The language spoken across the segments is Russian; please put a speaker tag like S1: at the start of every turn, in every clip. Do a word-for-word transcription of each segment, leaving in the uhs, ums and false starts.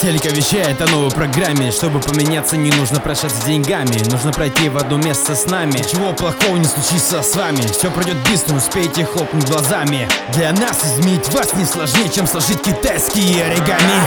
S1: Телека вещает о новой программе. Чтобы поменяться, не нужно прощаться с деньгами. Нужно пройти в одно место с нами. Ничего плохого не случится с вами. Все пройдет быстро, успейте хлопнуть глазами. Для нас изменить вас не сложнее, чем сложить китайские оригами.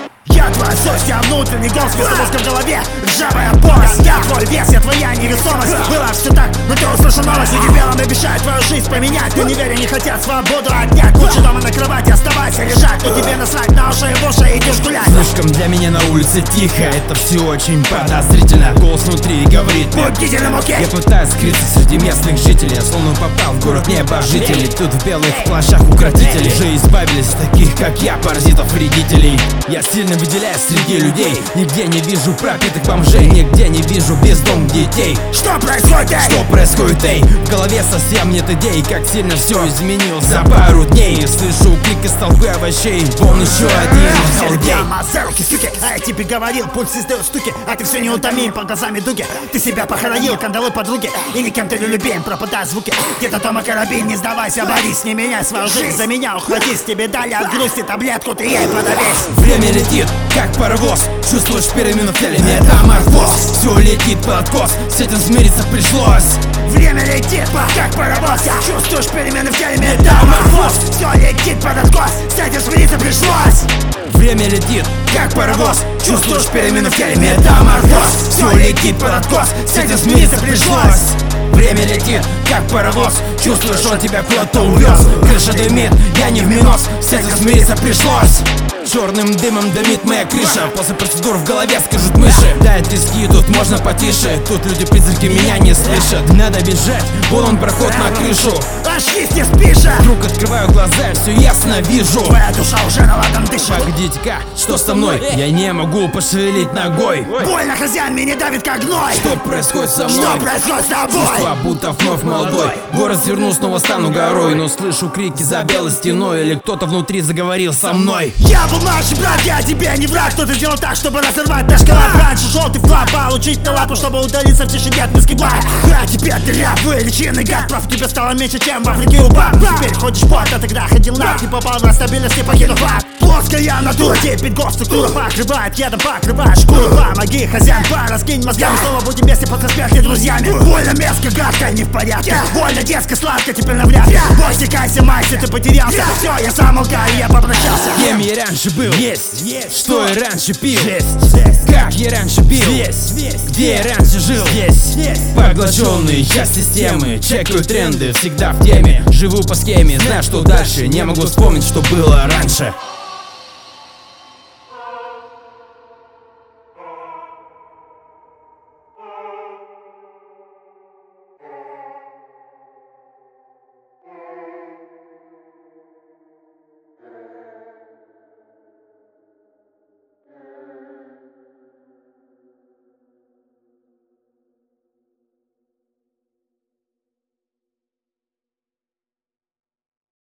S2: Я твоя совесть, я внутренний голос, вместо мозга в голове ржавая полость. Я твой вес, я твоя невесомость. Было все так, но ты услышал новость. Люди белым обещают твою жизнь поменять. Ты не веря не хотят свободу отнять. Лучше дома на кровати оставайся лежать. Но тебе насрать на уши и в уши, идешь гулять.
S1: Слишком для меня на улице тихо. Это все очень подозрительно. Голос внутри говорит мне:
S2: будите муке.
S1: Я пытаюсь скрыться среди местных жителей. Я словно попал в город небожителей. Тут в белых плащах укротителей. Уже избавились от таких, как я, паразитов, вредителей. Я сильно выделяюсь среди людей. Нигде не вижу пропитых бомжей. Нигде не вижу бездомных детей.
S2: Что происходит, эй?
S1: Что происходит, эй? В голове совсем нет идей. Как сильно все изменилось за пару дней. Слышу крик из толпы овощей. Вон еще один халдей.
S2: Руки, суки, а я тебе говорил, пульс издает стуки. А ты все не утомим, по глазами дуги. Ты себя похоронил, кандалы подруги. И никем ты не любим, пропадают звуки. Где-то дома карабин, не сдавайся, борись. Не меняй свою жизнь, за меня ухватись. Тебе дали от грусти таблетку, ты ей подавись.
S1: Время летит, как паровоз. Чувствуешь перемену в теле, метаморфоз. Все летит под откос, с этим смириться пришлось.
S2: Время летит, как паровоз. Чувствуешь перемены в теле, метаморфоз. Все летит под откос, с этим смириться пришлось.
S1: Время летит, как паровоз. Чувствуешь перемены в теле, метаморфоз. Все летит под откос, с этим смириться пришлось. Время летит, как паровоз. Чувствуешь, он тебя куда-то увез. Крыша дымит, я не в минус, с этим смириться пришлось. Черным дымом дымит моя крыша. После процедур в голове скажут мыши. Да, тиски, тут можно потише. Тут люди-призраки меня не слышат. Надо бежать, вон он проход на крышу.
S2: Ошибись, не спишь.
S1: Вдруг открываю глаза, все ясно вижу.
S2: Твоя душа уже на ладан дышит.
S1: Погодите-ка, что со мной? Я не могу пошевелить ногой.
S2: Больно, хозяин меня давит как гной.
S1: Что происходит со мной?
S2: Что происходит с тобой?
S1: Чувства будто вновь молодой. Город сверну, снова стану горой. Но слышу крики за белой стеной. Или кто-то внутри заговорил со мной.
S2: Я был младший брат, я тебе не враг. Кто-то сделал так, чтобы разорвать наш коллаб. Раньше желтый флаг, получить на лапу, чтобы удалиться в тишине от миски благ. А теперь ты ряб, вылеченный гад. Прав тебе стало меньше, чем в Африке у баб. Теперь ходишь под, а тогда ходил на. Не попал на стабильность, не покинув ад. Плоская натура, теперь госструктура покрывает ядом, покрывает шкуру. Помоги, хозяин, раскинь мозгами. Снова будем вместе под конспекты друзьями. Больно, мерзко, гадко, не в порядке. Больно, детско, сладко, теперь навряд. Бойся, кайся, майся, ты потерялся. Все, я замолкаю, я попрощался.
S1: Кем я раньше был? Есть,
S2: есть.
S1: Что я раньше пил?
S2: Жесть, жесть.
S1: Как я раньше бил?
S2: Здесь, здесь.
S1: Где я раньше жил?
S2: Здесь, здесь.
S1: Поглощенный часть системы. Чекаю тренды, всегда в теме. Живу по схеме, знаю, что дальше. Не могу вспомнить, что было раньше.